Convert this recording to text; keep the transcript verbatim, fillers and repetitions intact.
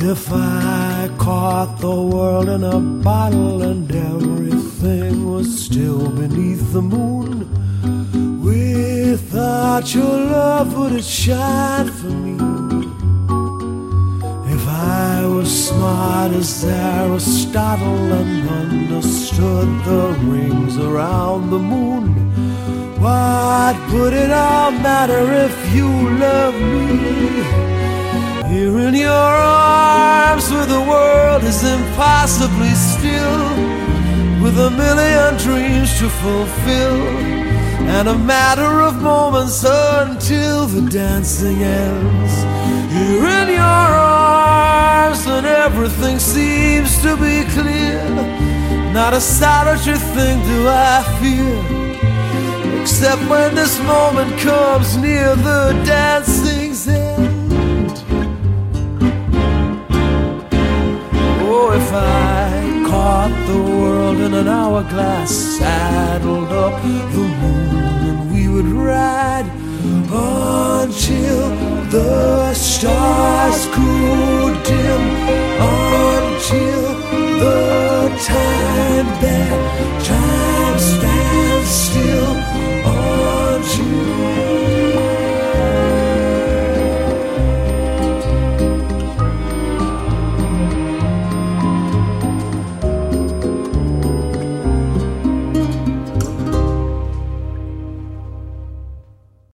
If I caught the world in a bottle and everything was still beneath the moon, without your love would it shine for me? If I was smart as Aristotle and understood the rings around the moon, what would it all matter if you loved me? Here in your arms where the world is impossibly still, with a million dreams to fulfill, and a matter of moments until the dancing ends. Here in your arms when everything seems to be clear, not a solitary thing do I fear, except when this moment comes near the dancing's end. Oh, if I caught the world in an hourglass, saddled up the moon, and we would ride until the stars could